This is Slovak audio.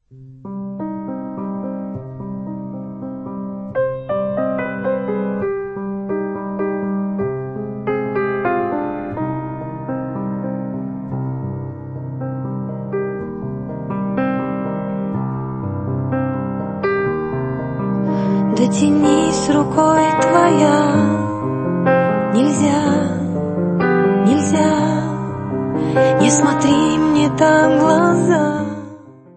Дотянись рукой твоя, нельзя, нельзя, не смотри мне так в глаза.